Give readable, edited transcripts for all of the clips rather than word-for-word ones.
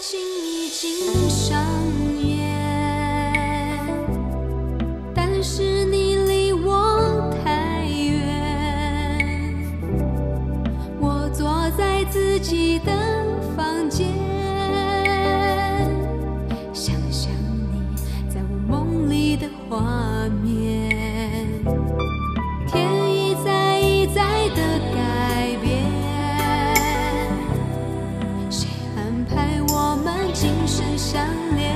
情已经上演，但是你离我太远，我坐在自己的房间，想象你在我梦里的画面，天一再一再的改变，谁安排我们今生相恋？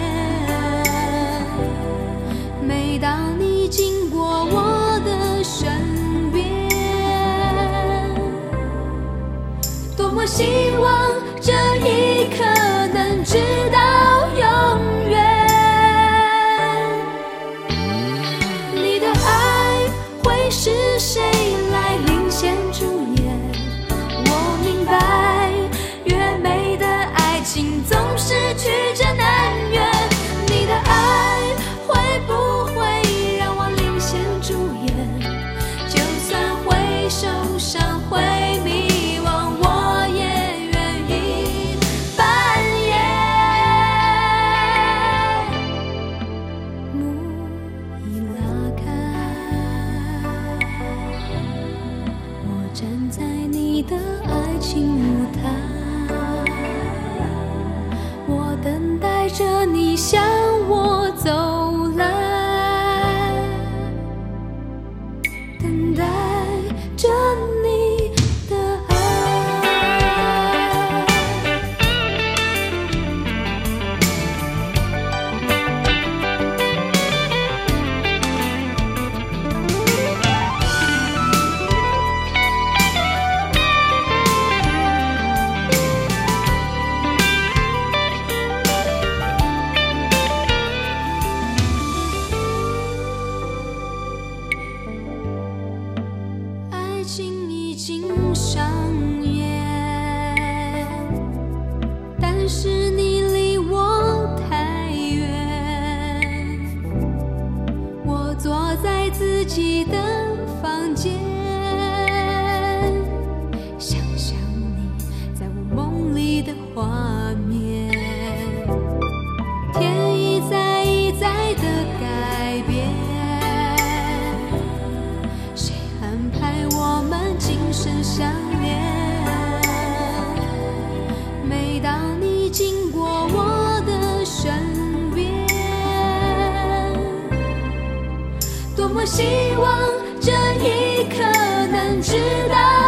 每当你经过我的身边，多么希望这一刻能直到永远。你的爱会是谁来领衔主演？我明白，越美的爱情总是曲折难圆。你的爱会不会让我领衔主演？就算会受伤，会迷惘，我也愿意扮演。幕一拉开，我站在你的爱情舞台，我等待着你向我走来，等待着你的爱。爱情已经上演，但是你离我太远，我坐在自己的房间，想象你在我梦里的画面，天一再一再的改变，谁安排我们今生相恋？每当你经过我的身边，多么希望这一刻能直到